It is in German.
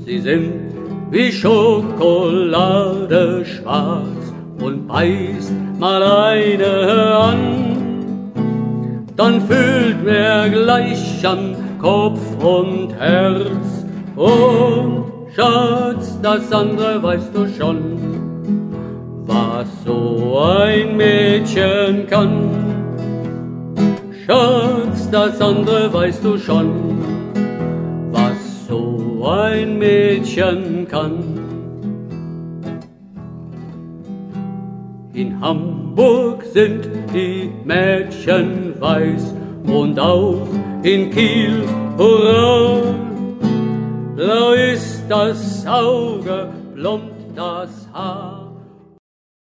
Sie sind wie Schokolade schwarz und beißt mal eine an, dann fühlt mir gleich an Kopf und Herz. Und Schatz, das andere weißt du schon, was so ein Mädchen kann. Schatz, das andere weißt du schon, was so ein Mädchen kann. In Hamburg sind die Mädchen weiß und auch in Kiel, hurra. Blau ist das Auge, blond das Haar.